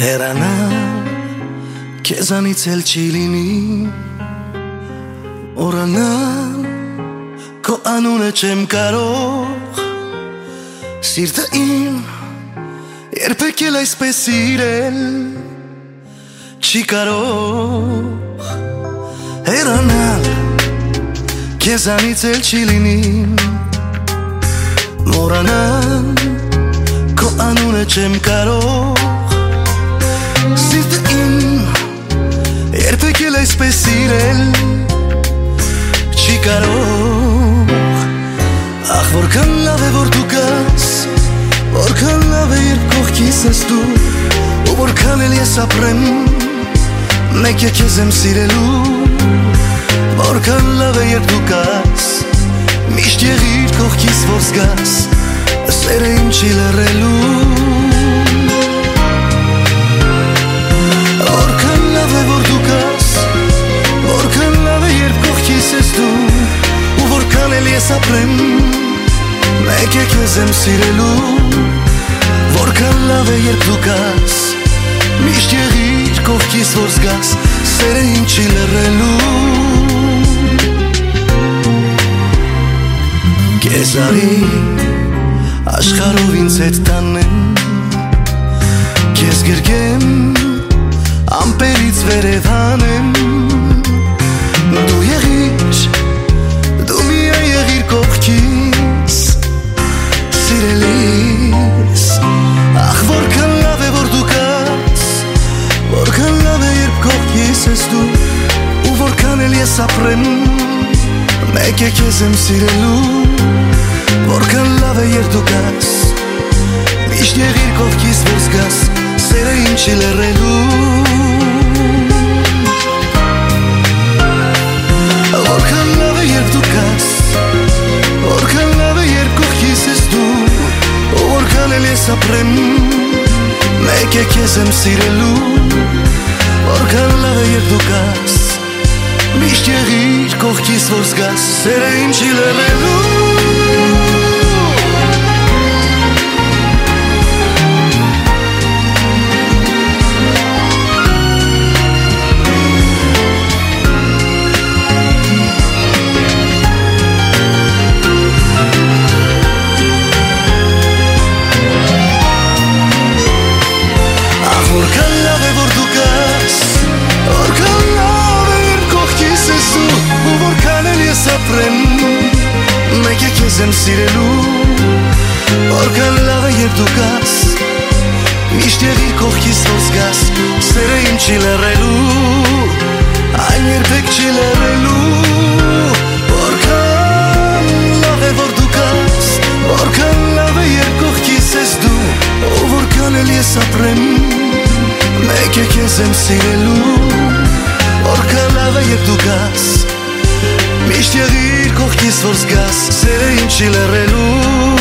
Հեռանալ քեզանից էլ չի լինի, օրանալ քո անունը չեմ կարող, սիրտը իմ երբեք էլ այսպես սիրել չի կարող, հեռանալ քեզանից էլ չի լինի, մոռանալ քո անունը չեմ կարող, սիրտը իմ երբեք էլ այսպես սիրել չի կարող, ախ որքան լավ է որ դու կաս, որքան լավ է երբ կողքիս ես դու, ու որքան էլ ես ապրեմ մեկ է քեզ եմ սիրելու, որքան լավ է երբ դու կաս, միշտ եղիր կողքիս որ զգաս, սերը իմ չի լռելու, որքան լավ է որ դու կաս, որքան լավ է երբ կողքիս ես դու, ու որքան էլ ես ապրեմ մեկ է քեզ եմ սիրելու, որքան լավ է երբ դու կաս, միշտ եղիր կողքիս որ զգաս, սերը իմ չի լռելու, քեզ արի աշխարհով ինձ հետ տանեմ, քեզ գրկեմ ամպերից վերև հանեմ, դու եղիր, դու միայն եղիր կողքիս, սիրելիս, ախ որքան լավ է որ դու կաս, որքան լավ է երբ կողքիս ես դու, ու որքան էլ ես ապրեմ մեկ է քեզ եմ սիրելու, որքան լավ է երբ դու կաս, միշտ եղիր կողքիս որ զգաս, սերը իմ չի լռելու, որքան լավ է երբ դու կաս, որքան լավ է երբ կողքիս ես դու, ու որքան էլ ես ապրեմ մեկ է քեզ եմ սիրելու, որքան լավ է երբ դու կաս, միշտ եղիր կողքիս որ զգաս, սերը իմ չի լռելու, որքան լավ է որ դու կաս, որքան լավ է երբ կողքիս ես դու, ու որքան էլ ես ապրեմ մեկ է քեզ եմ սիրելու, որքան լավ է երբ դու կաս, միշտ եղիր կողքիս որ զգաս, սերը իմ չի լռելու, այն երբեք չի լռելու, որքան լավ է որ դու կաս, որքան լավ է երբ կողքիս ես դու, ու որքան էլ ես ապրեմ մեկ է քեզ եմ սիրելու, որքան լավ է երբ դու կաս, միշտ եղիր կողքիս որ զգաս, սերը իմ չի լռելու,